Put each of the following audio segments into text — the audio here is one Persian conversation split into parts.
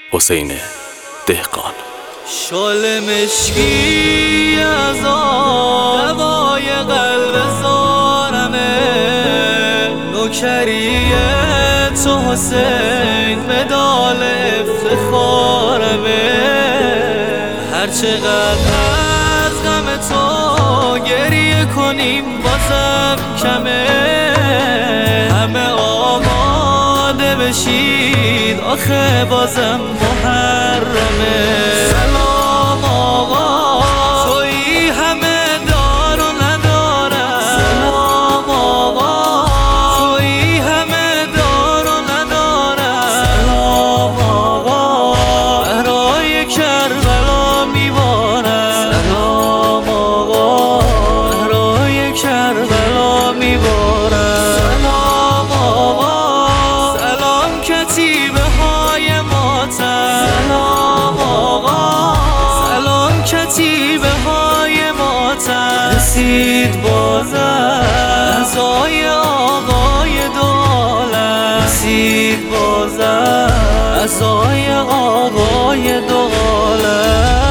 حسین دهقان. شال مشکی از آن دوای قلب زارمه، نوکری تو حسین مدال افتخارمه. هر چقدر از غم تو گریه کنیم بازم کمه، همه آماده بشید آخه بازم محرمه. سلام آقا تویی همه دار و ندارم، سلام آقا تویی همه دار و ندارم، سلام آقا برای کربلا میبارم، سلام آقا برای کربلا میبارم. سلام آقا سلام کتیبه های ماتم، سلام آقا سلام کتیبه های ماتم. رسید بازم عزای آقای دو عالم، رسید بازم عزای آقای دو عالم.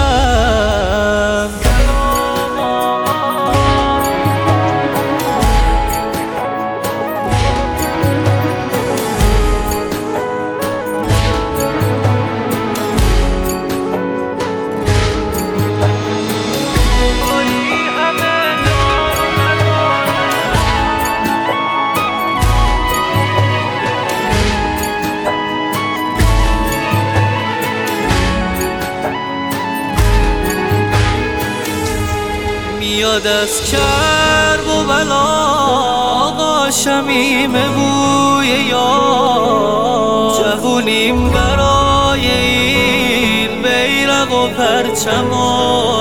میاد از کرب و بلا آقا شمیم بوی یار، جوونیم برای این بیرق و پرچم و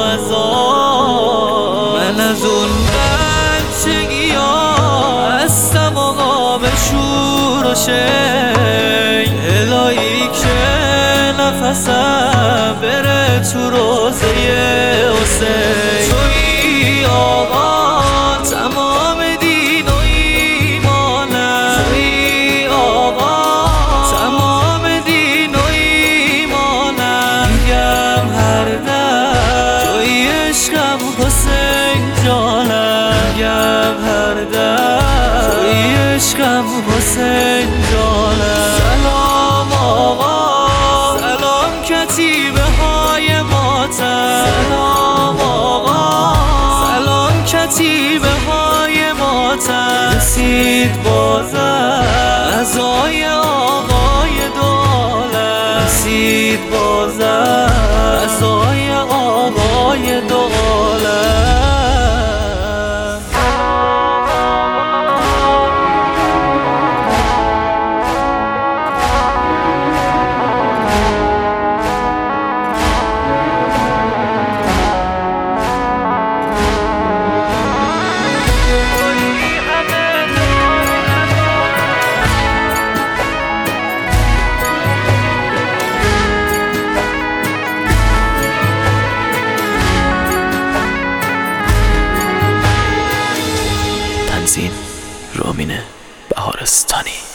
عزا. من از اون بچگی ها هستم آقا به شور و شنگ، الهی که نفسم بره تو روزه حسین. توی آقا تمام دین و ایمانم، توی آقا تمام دین و ایمانم. میگم هر دم توی عشقم حسین جانم، میگم هر دم توی عشقم حسین جانم. سلام آقا سلام کتیبه های ماتم، سلام آقا سلام کتیبه های ماتم. رسید بازم عزای آقای دو عالم، رسید بازم عزای آقای دو عالم. تنظیم رامین بهارستانی.